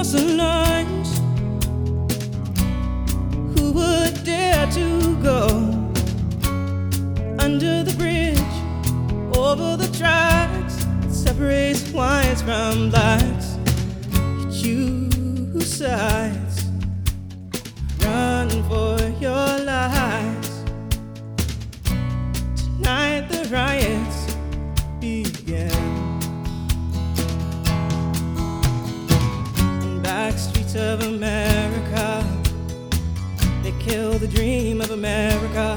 Across the lines, who would dare to go under the bridge, over the tracks that separates whites from blacks? You choose sides, run for your lives. Tonight the riots begin. Back streets of America, they kill the dream of America.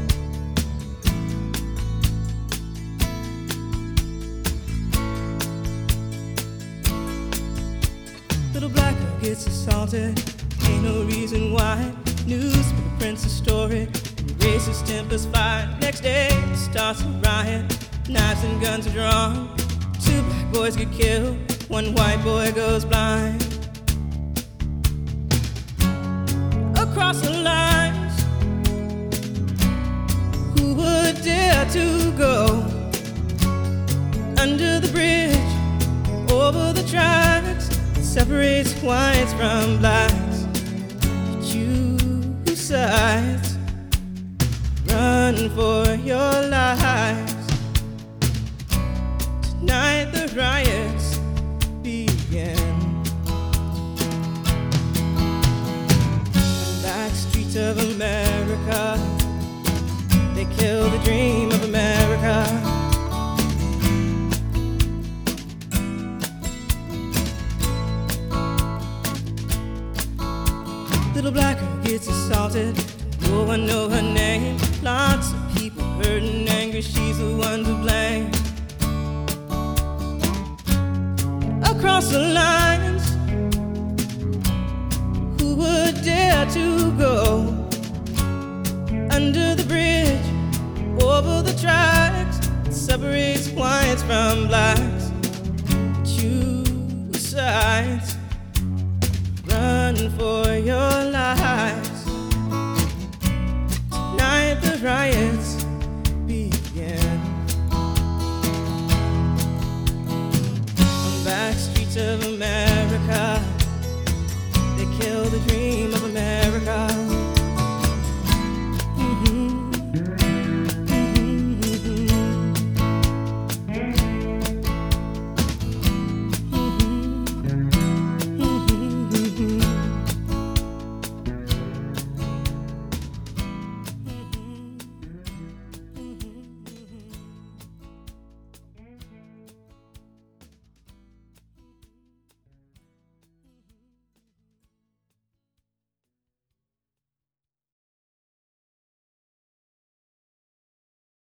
Little black girl gets assaulted, ain't no reason why. Newspaper prints a story, racist tempers fight. Next day it starts a riot, knives and guns are drawn. 2 black boys get killed, 1 white boy goes blind. Across the lines, who would dare to go under the bridge, over the tracks that separates whites from blacks? Choose sides, run for your lives. Tonight the riots begin. Of America, they kill the dream of America. Little black girl gets assaulted, no one know her name. Lots of people hurt and angry, she's the one to blame. Across the lines, who would dare to go under the bridge, over the tracks that separates whites from blacks? Choose sides, run for your lives. Tonight the riots begin. On back streets of America,